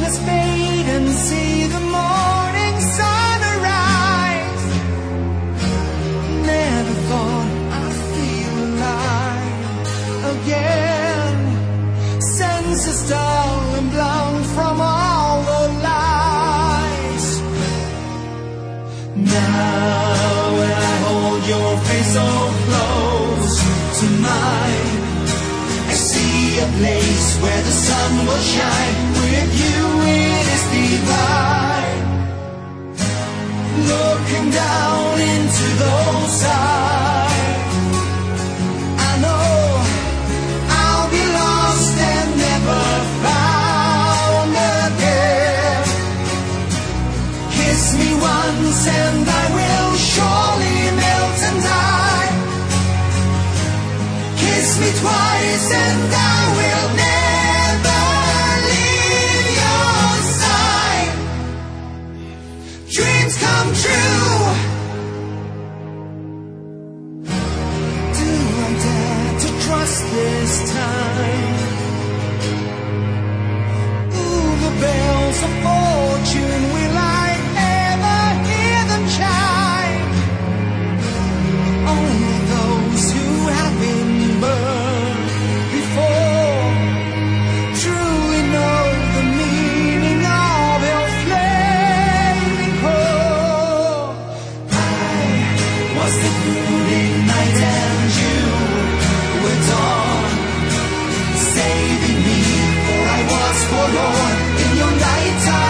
just wait and see the morning sun arise. Never thought I'd feel alive again. Senses dull and blank from all the lies. Now when I hold your face so close to mine, I see a place where the sun will shine. With you it is divine. Looking down into those eyes, I know I'll be lost and never found again. Kiss me once and I will surely melt and die. Kiss me twice and I will never leave your side. Dreams come true. Do I dare to trust this time? Ooh, the bells of fortune, will I ever hear them chime? Only those who have been burned before truly know the meaning of your flaming core. I was the brooding night and you were dawn, saving me, for I was forlorn in your nighttime.